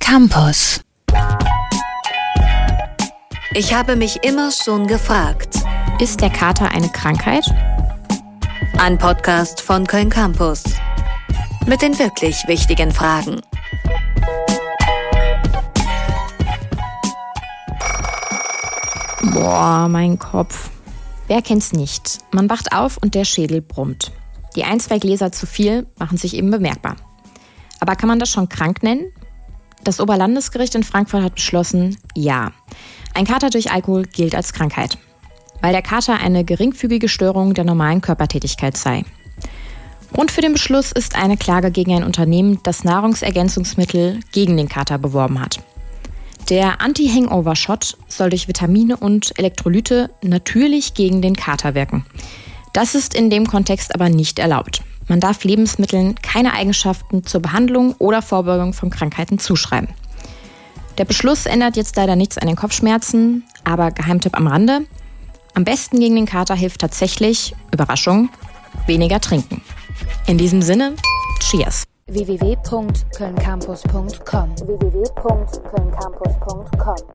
Campus. Ich habe mich immer schon gefragt. Ist der Kater eine Krankheit? Ein Podcast von Köln Campus. Mit den wirklich wichtigen Fragen. Boah, mein Kopf. Wer kennt's nicht? Man wacht auf und der Schädel brummt. Die 1-2 Gläser zu viel machen sich eben bemerkbar. Aber kann man das schon krank nennen? Das Oberlandesgericht in Frankfurt hat beschlossen, ja. Ein Kater durch Alkohol gilt als Krankheit, weil der Kater eine geringfügige Störung der normalen Körpertätigkeit sei. Grund für den Beschluss ist eine Klage gegen ein Unternehmen, das Nahrungsergänzungsmittel gegen den Kater beworben hat. Der Anti-Hangover-Shot soll durch Vitamine und Elektrolyte natürlich gegen den Kater wirken. Das ist in dem Kontext aber nicht erlaubt. Man darf Lebensmitteln keine Eigenschaften zur Behandlung oder Vorbeugung von Krankheiten zuschreiben. Der Beschluss ändert jetzt leider nichts an den Kopfschmerzen, aber Geheimtipp am Rande: Am besten gegen den Kater hilft tatsächlich, Überraschung, weniger trinken. In diesem Sinne, Cheers! www.kölncampus.com